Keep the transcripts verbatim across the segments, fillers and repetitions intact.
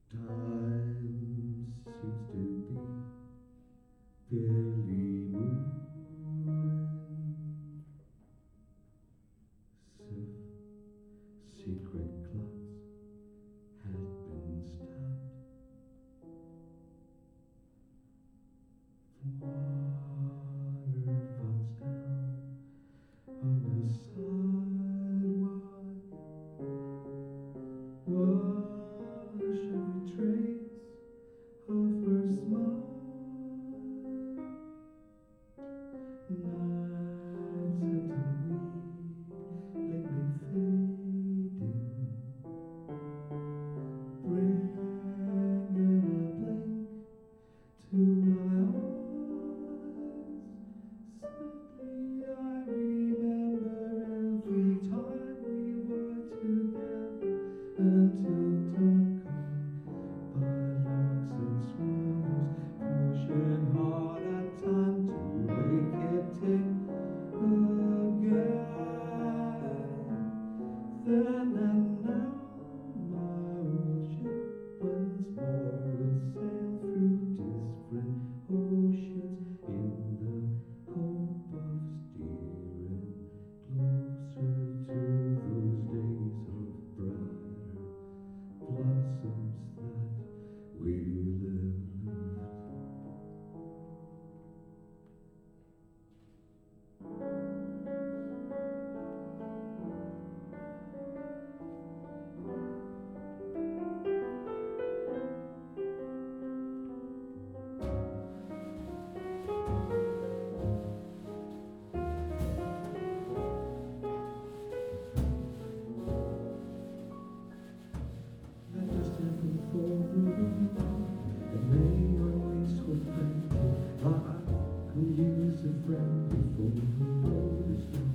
Time seems to be barely moving. Secret clocks had been stopped. Water falls down on the sidewalk. Wash every trace of her smile. Nights had to weep, lately fading. Bringing a blank to my eyes. Sadly, I remember every time we were together until dawn called by larks and swallows, pushing hard at time to make it tick again. Then and now, my old ship once more will sail through different oceans in the hope of steering closer to those days of brighter blossoms that we lived. Let us stand before the room, and may our ways hold plenty. I could use a friend before the road is long.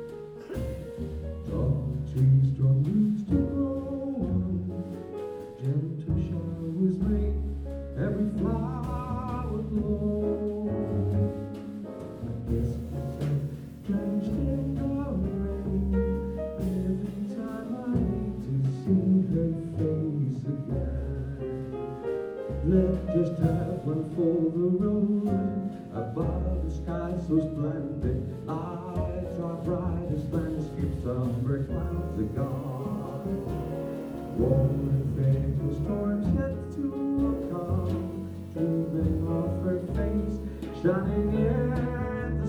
Tall trees, strong roots to grow on. Gentle showers make every flower blow. I guess myself drenched in the rain every time I need to see her face again. Let's just have one for the road above the sky so splendid. Lights are brightest landscapes, summer clouds are gone. Warm and fatal storms yet to come, dreaming of her face shining in the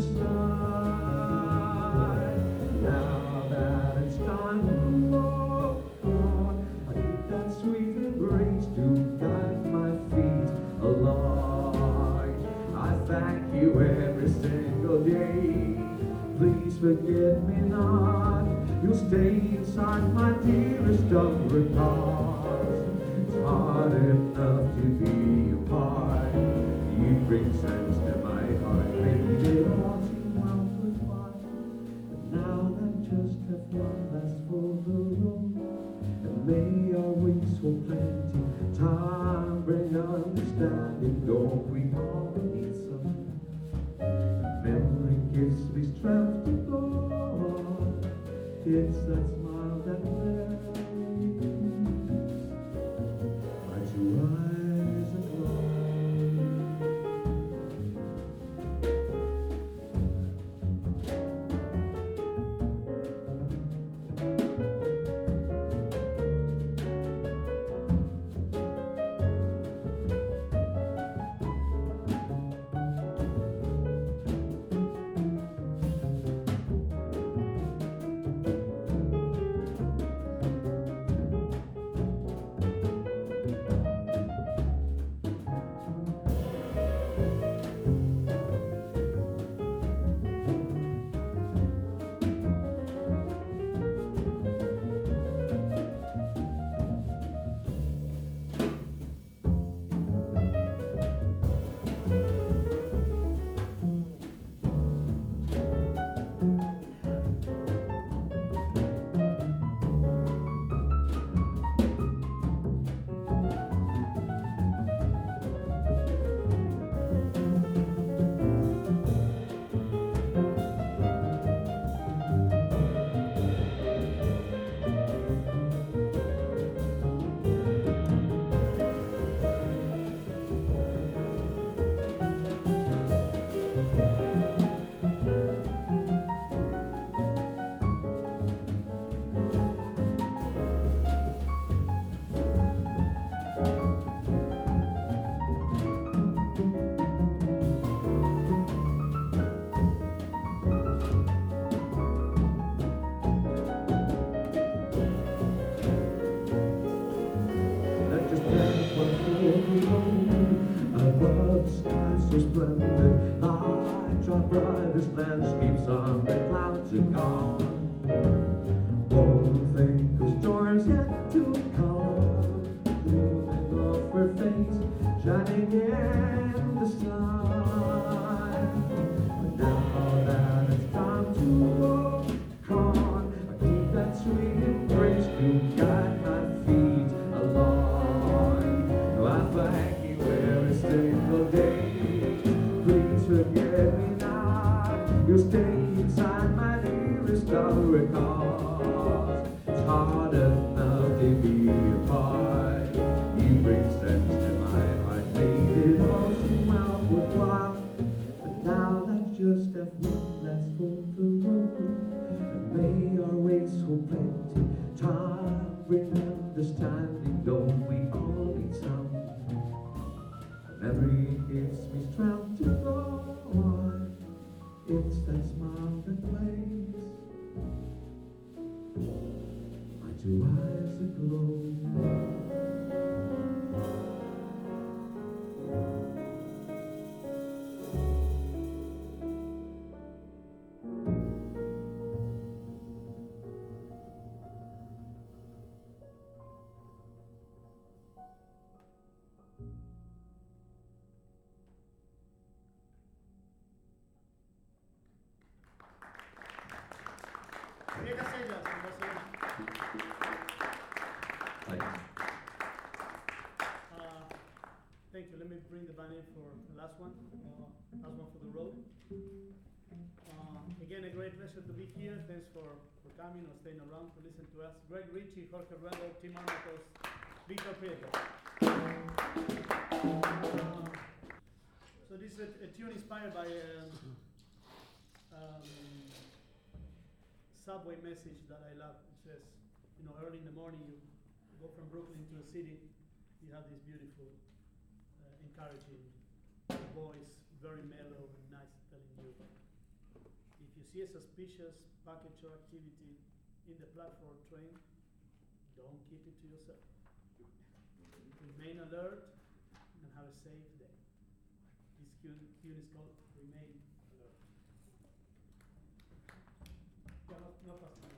sun. Now that it's time to walk on, I need that sweet embrace to guide my feet along. I thank you every single day. Please forget me not. You'll stay inside my dearest of regards. It's hard enough to be apart. You bring sense to my heart. Maybe they all seem well goodbye. But now that just have one last for the road, and may our wings hold plenty. Time bring understanding. Don't we all need some? Memory gives me strength to go on. It's that smile that makes my two eyes aglow. so splendid. Lights our brightest landscapes on the clouds are gone. Won't think of storms yet to come. Looming off her face, shining in the sun. But now that it's time to walk on, I keep that sweet embrace to guide my feet along. I thank you every single day. Please forget me not. You stay inside my dearest story, cause it's hard enough to be apart. You bring sense to my heart, made it all seem well worthwhile. But now that's just that one last for the road, and may our ways hold plenty time. Bring understanding, though we all need some. Memory gives me strength to go on. It's that smile that plays my two eyes aglow. Thank you. Let me bring the band in for the last one. Uh, last one for the road. Uh, again, a great pleasure to be here. Thanks for, for coming or staying around to listen to us. Greg Ritchie, Jorge Ruendo, Tim Armatos, Victor Prieto. Uh, so this is a, a tune inspired by a um, subway message that I love. It says, you know, early in the morning you go from Brooklyn to a city, you have this beautiful encouraging voice, very mellow and nice, telling you, if you see a suspicious package or activity in the platform train, don't keep it to yourself. Remain alert and have a safe day. This tune is called Remain Alert. Yeah, no, no